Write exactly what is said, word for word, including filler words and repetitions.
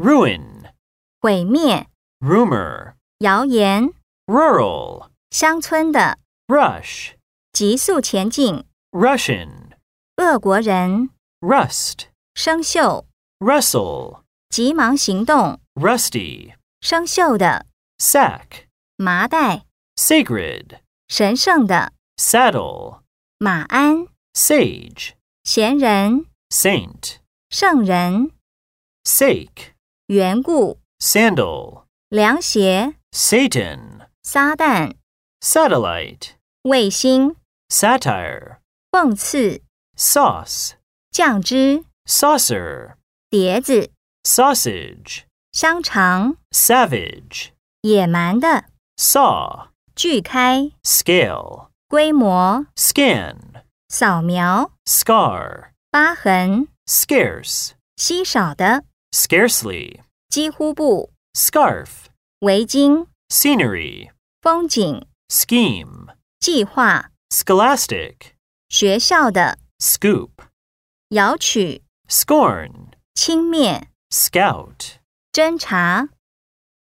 ruin, 毁灭、 rumor, 谣言、 rural, 乡村的、 rush, 急速前进、 Russian, 俄国人、 rust, 生锈、 rustle, 急忙行动、 rusty, 生锈的、 sack, 麻袋、 sacred, 神圣的、 saddle, 马鞍、 sage, 贤人、 saint, 圣人、 sake, 缘故、 sandal, 凉鞋、 Satan, 撒旦、 satellite, 卫星、 satire, 讽刺、 sauce, 酱汁、 saucer, 碟子、 sausage, 香肠、 savage, 野蛮的、 saw, 锯开、 scale, 规模、 scan, 扫描、 scar, 疤痕、 scarce, 稀少的、 scarcely, 几乎不、 scarf, 围巾、 scenery, 风景、 scheme, 计划、 scholastic, 学校的、 scoop, 摇曲、 scorn, 轻蔑、 scout, 侦查、